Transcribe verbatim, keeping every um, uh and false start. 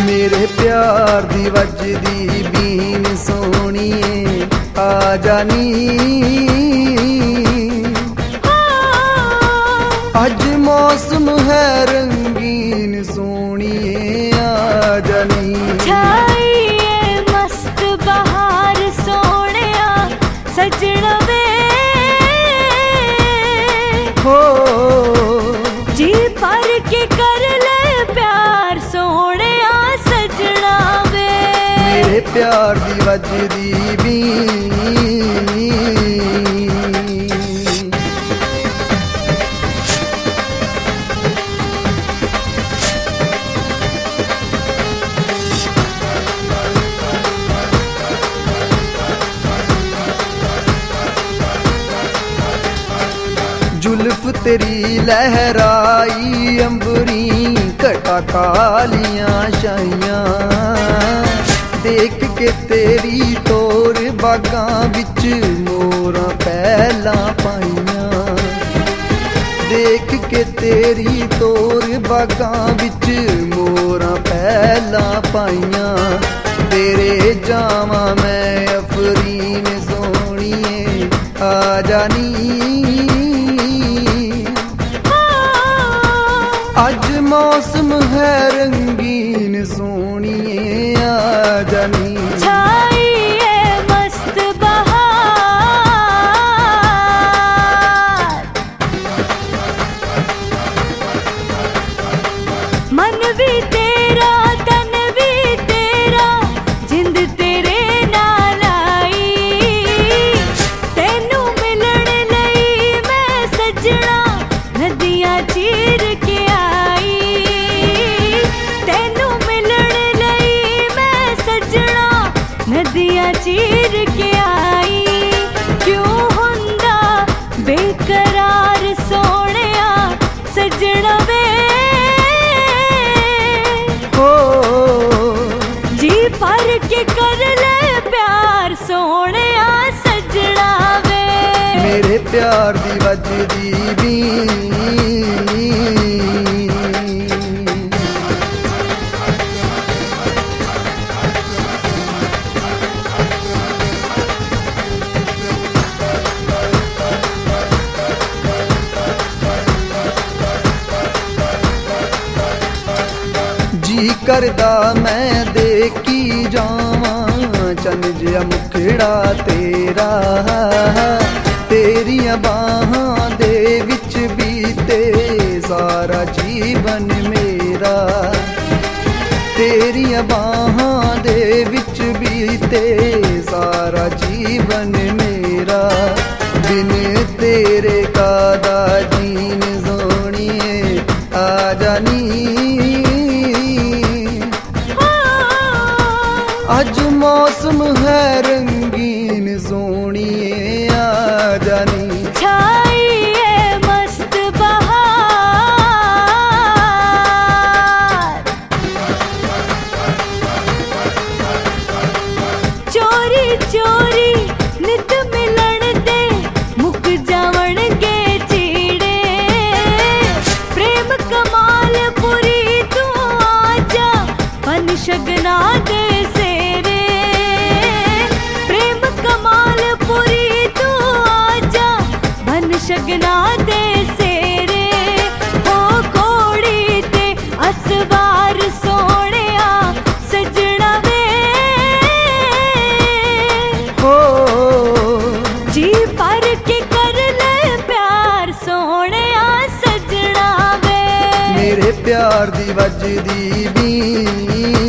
मेरे प्यार दी वजदी बीन सोहणिए आ जानी। अज मौसम है रंगीन सोहणिए आ जानी। छाईए मस्त बहार सोहणिया सजना वे हो जी पर के कर ले प्यार सोहणिया सजना वे। मेरे प्यार दी वजदी बीन जुल्फ तेरी लहराई अंबरी घटा कालियां शाइयां। देख के तेरी तोर बागां विच मोरां पहलां पाइयां। देख के तेरी तोर बागां विच मोरां पहलां पाइयां। तेरे जावां मैं अफरीन सोहणिए आ जानी। अज मौसम है रंगीन सोहणिए आ जानी। छाईए मस्त बहार मन भी तेरा तन भी तेरा जिंद तेरे नाल आई। तेनू मिलण लई मैं सजना नदियां चीर के नदियां चीर के आई। क्यों हुंदा बेकरार सोहणिया सजना वे हो जी पर के कर ले प्यार सोहणिया सजना वे। मेरे प्यार दी वजदी बीन जी करदा मैं देखी जावां चन जिहा मुखड़ा तेरा। तेरियां बाहां दे विच बीते सारा जीवन मेरा। तेरियां बाहां दे विच बीते सारा जीवन मेरा। बिन तेरे कादा जीन सोहणिए आ जानी। अज मौसम है रंगीन सोहणिए आ जानी। छाईए मस्त बहार चोरी चोरी नित मिलन दे मुक जावण गे चीड़े। प्रेम कमाल पुरी तू आजा पन शगना दे शगना दे सेरे। हो घोड़ी ते असवार सोहणिया सजना वे हो जी पर के कर ले प्यार सोहणिया सजना वे। मेरे प्यार दी वजदी बीन